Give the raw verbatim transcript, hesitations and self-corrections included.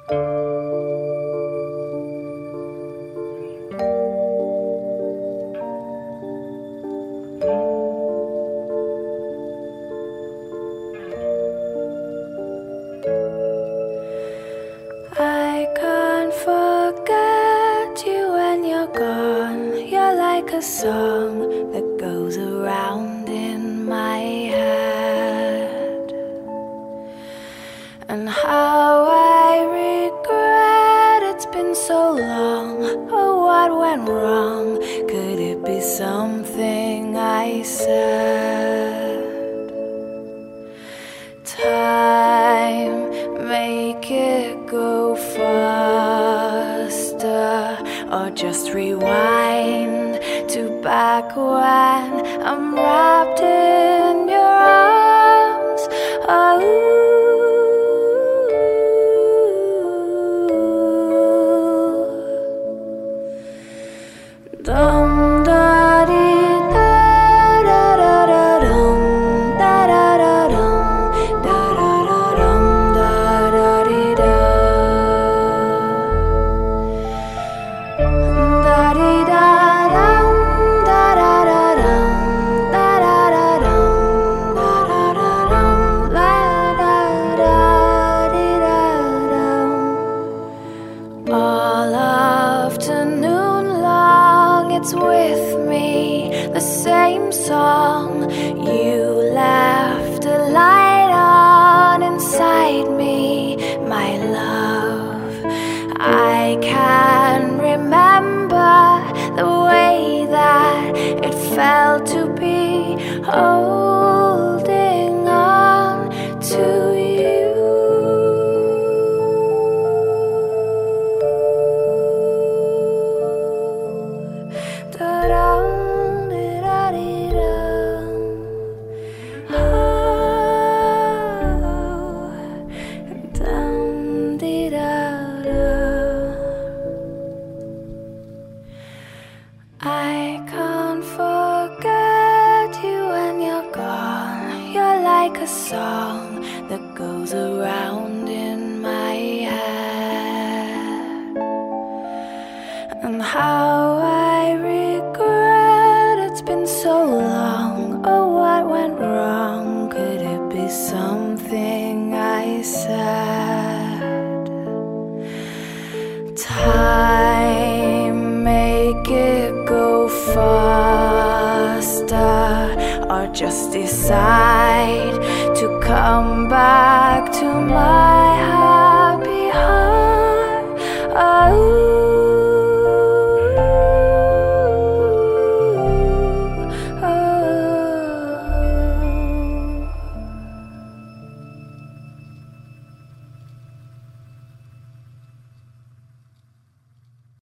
I can't forget you when you're gone. You're like a song that goes around in my head. And how I regret it's been so long. Oh, what went wrong? Could it be something I said? Time, make it go faster, or just rewind to back when I'm wrapped in your arms. Oh, dum da dee da da da da dum da da da dum da da da dum da da dee da da dee da dum da da da dum da da da dum da da da dum la da da dee da dum. All afternoon long it's with me, the same song. You left a light on inside me, my love. I can remember the way that it felt to be holding on to you. Da-dum, di-da-dee-dum. Oh, dum, di-da-dum. I can't forget you when you're gone. You're like a song that goes around in my head. And how I regret it's been so long. Oh, what went wrong? Could it be something I said? Time, make it go faster, or just decide to come back to my happy heart. Oh,